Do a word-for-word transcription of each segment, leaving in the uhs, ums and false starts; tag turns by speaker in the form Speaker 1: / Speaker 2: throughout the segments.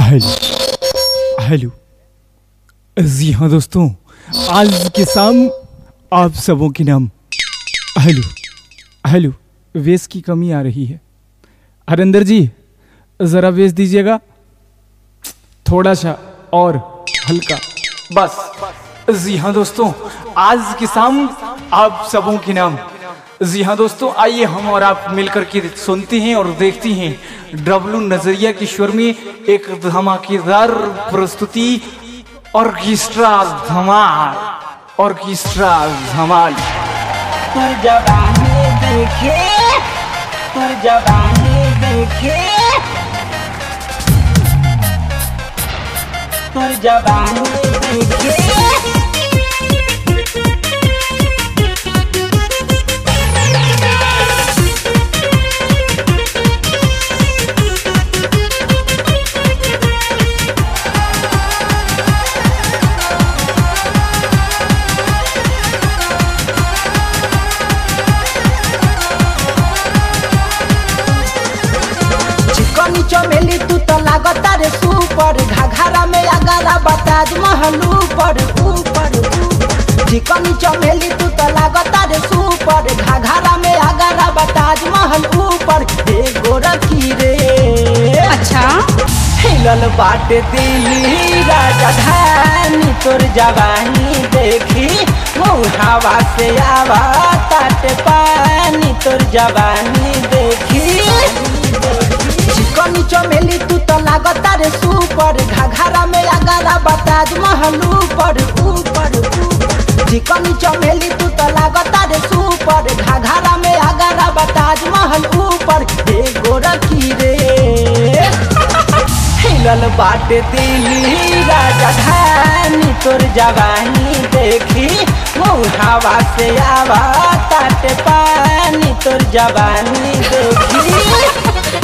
Speaker 1: Hello hello जी हाँ दोस्तों, आज के शाम आप सबों के नाम हेलो हेलो वेश की कमी आ रही है। हरिंदर जी ज़रा वेश दीजिएगा, थोड़ा सा और हल्का, बस। जी हाँ दोस्तों, आज की शाम आप सबों के नाम। जी हाँ दोस्तों, आइए हम और आप मिलकर के सुनते हैं और देखते हैं डब्लू नजरिया की स्वर में एक धमाकेदार प्रस्तुति, ऑर्केस्ट्रा धमाल, ऑर्केस्ट्रा धमाल।
Speaker 2: तुर जवानी देखे, तुर जवानी देखे, तुर जवानी देखे। चमेली तू तो लागता रे सुपर, घाघरा में अगारा बताज महल ऊपर ऊपर। चिकनी चमेली तू तो लागता रे सुपर, घाघरा में अगारा बताज महल ऊपर। एगो रखी रे
Speaker 3: अच्छा
Speaker 2: हिलल बाटे दिल्ली राजधानी, तोर जवानी देखी हवा से आवा ताटे पानी, तोर जवानी देखी। चिकनी चमेली तू तो लागता रे सुपर, घाघरा में अगारा बताज महल ऊपर ऊपर। चिकनी चमेली तू तो लागता रे सुपर, घाघरा में अगारा बताज महल ऊपर। एगो रखी रे हिलल बाटे दिल्ली राजधानी, तोर जवानी देखी हवा से आवा ताटे पानी, तोर जवानी देखी।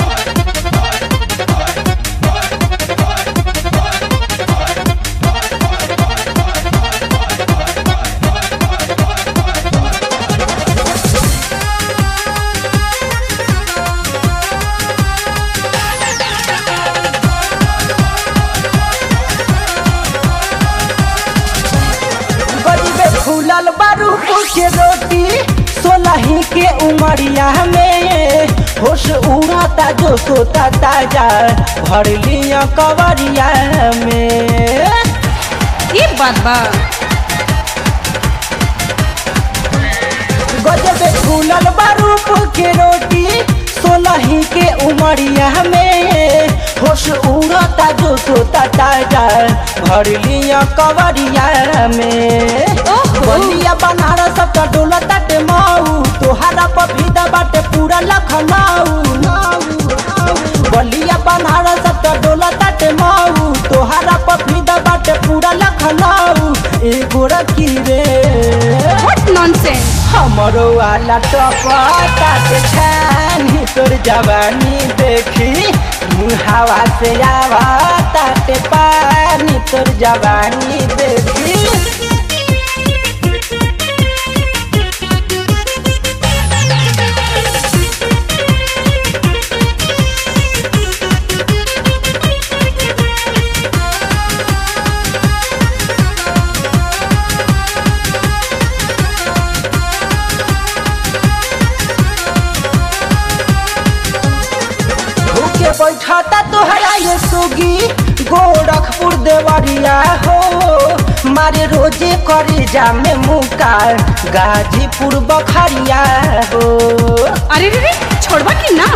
Speaker 2: फूलल बारू के रोटी सोलही के उमरिया में, होश उड़ाता जो सोता ताजा भर लिया कवरिया में।
Speaker 3: ये बात बा
Speaker 2: गजबे फूलल बारू के रोटी सोलही के उमरिया में, होश उड़ाता जो सोता ताजा भर लिया कवरिया में। बलिया बनारस सब डोला ताटे माऊ, तोहरा पपीता बाटे पूरा लखनऊ। बलिया बनारस सब डोला ताटे माऊ, तोहरा पपीता बाटे पूरा लखनऊ। एगो रखी रे
Speaker 3: व्हाट नॉनसेंस,
Speaker 2: हमरो वाला टपा ताटे छानी, तोर जवानी देखी हवा से आवा ताटे पानी, तोर जवानी देखी। बैठाता तोहरा ये सुगी गोरखपुर देवरिया हो, मारे रोजे करे जामे मुका गाजीपुर बखरिया हो।
Speaker 3: अरे रे रे छोड़वा की ना,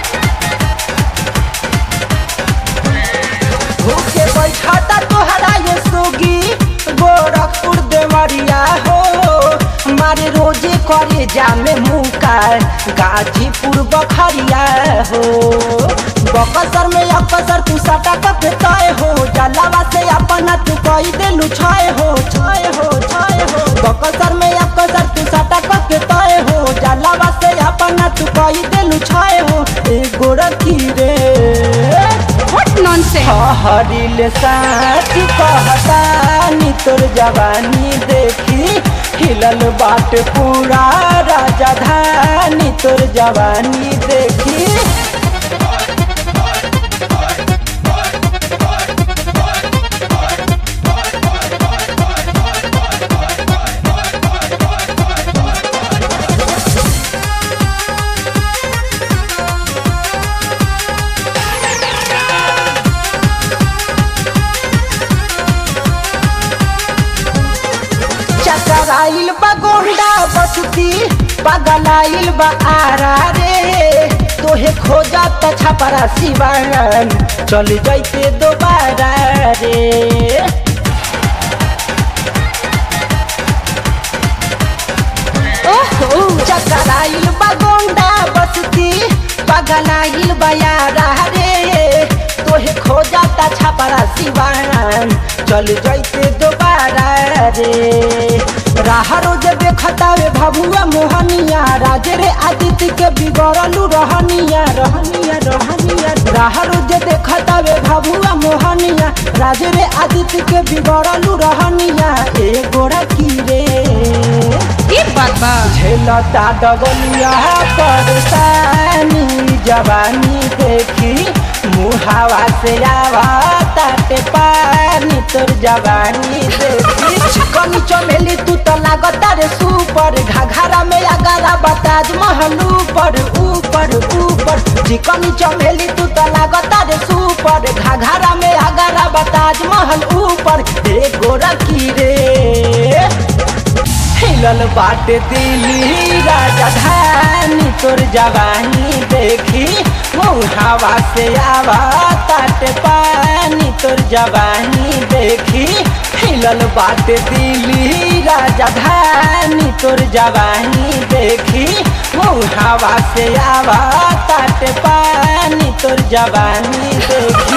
Speaker 2: भूखे बैठाता तोहरा ये सुगी गोरखपुर देवरिया हो, मारे रोजे करे जामे मुका गाजीपुर बखरिया हो। बकसर में अकसर तू सटा के तय हो, जलावा से अपना तू कही देलू छाए हो छाए हो छाए हो। बकसर में अकसर तू सटा के तय हो, जलावा से अपना तू कही देलू छाए हो। एगो रखी रे
Speaker 3: व्हाट नॉनसेंस,
Speaker 2: हरिल साथ कहतानी, तोर जवानी देखी हिलल बाट पूरा राजधानी, तोर जवानी देखी। बगलाइल बा आरा रे तोहे खोजा त छपरा सिवान चल जैते दोबारा रे।
Speaker 3: ओहो
Speaker 2: चकराइल बा गोंडा बस्ती बगलाइल बा यारा रे तोहे खोजा त छपरा सिवान चल जैते दोबारा रे। राह रोज देखता रे भभुआ मोहनिया राज रे आदित्य के बिगड़लू रहनिया रहनिया रहनिया। राह रोज देखता रे भभुआ मोहनिया राज रे आदित्य के बिगड़लू रहनिया ए गोरा की रे
Speaker 3: ये बात बा
Speaker 2: झेलता डगलिया परेशानी जवानी देखी मुहावा से आवा ताटे पानी तोर जवानी देखी चिकनी चमेली तू तो लागता रे सुपर घाघरा में अगारा बताज महल ऊपर ऊपर ऊपर चिकनी चमेली तू तो लागता रे सुपर घाघरा में अगारा बताज महल ऊपर ए गोरा की रे हिलल बाटे दिल्ली राजधानी तोर जवानी देखी मुहावा से आवा ताटे पानी तोर जवानी देखी हिलल बाटे दिल्ली राजधानी तोर जवानी देखी मुहावा से आवा ताटे पानी तोर जवानी देखी।